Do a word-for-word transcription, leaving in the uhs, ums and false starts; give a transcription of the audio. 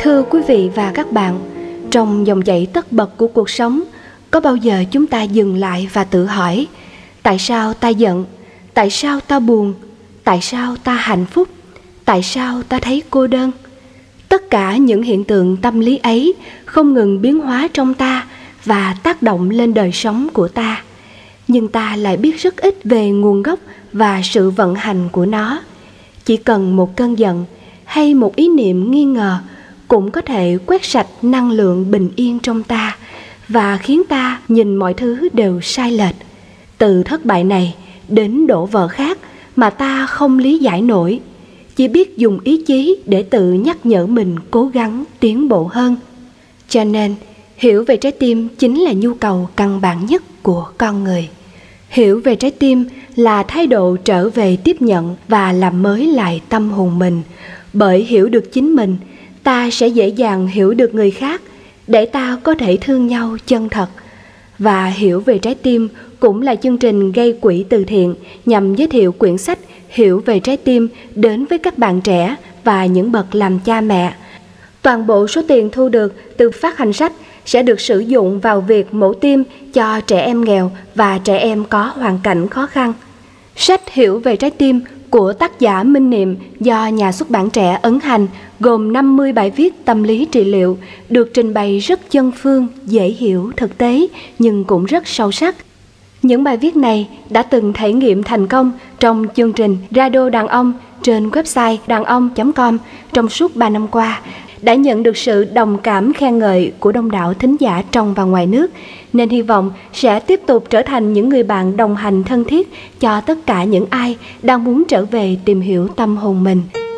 Thưa quý vị và các bạn, trong dòng chảy tất bật của cuộc sống, có bao giờ chúng ta dừng lại và tự hỏi: tại sao ta giận? Tại sao ta buồn? Tại sao ta hạnh phúc? Tại sao ta thấy cô đơn? Tất cả những hiện tượng tâm lý ấy không ngừng biến hóa trong ta và tác động lên đời sống của ta. Nhưng ta lại biết rất ít về nguồn gốc và sự vận hành của nó. Chỉ cần một cơn giận hay một ý niệm nghi ngờ cũng có thể quét sạch năng lượng bình yên trong ta và khiến ta nhìn mọi thứ đều sai lệch. Từ thất bại này đến đổ vỡ khác mà ta không lý giải nổi, chỉ biết dùng ý chí để tự nhắc nhở mình cố gắng tiến bộ hơn. Cho nên, hiểu về trái tim chính là nhu cầu căn bản nhất của con người. Hiểu về trái tim là thái độ trở về tiếp nhận và làm mới lại tâm hồn mình. Bởi hiểu được chính mình, ta sẽ dễ dàng hiểu được người khác để ta có thể thương nhau chân thật. Và hiểu về trái tim cũng là chương trình gây quỹ từ thiện nhằm giới thiệu quyển sách Hiểu về trái tim đến với các bạn trẻ và những bậc làm cha mẹ. Toàn bộ số tiền thu được từ phát hành sách sẽ được sử dụng vào việc mổ tim cho trẻ em nghèo và trẻ em có hoàn cảnh khó khăn. Sách Hiểu về trái tim của tác giả Minh Niệm do nhà xuất bản Trẻ ấn hành gồm năm mươi bài viết tâm lý trị liệu, được trình bày rất chân phương, dễ hiểu, thực tế nhưng cũng rất sâu sắc. Những bài viết này đã từng thể nghiệm thành công trong chương trình Radio Đàn Ông trên website đàn ông chấm com trong suốt ba năm qua, đã nhận được sự đồng cảm khen ngợi của đông đảo thính giả trong và ngoài nước, nên hy vọng sẽ tiếp tục trở thành những người bạn đồng hành thân thiết cho tất cả những ai đang muốn trở về tìm hiểu tâm hồn mình.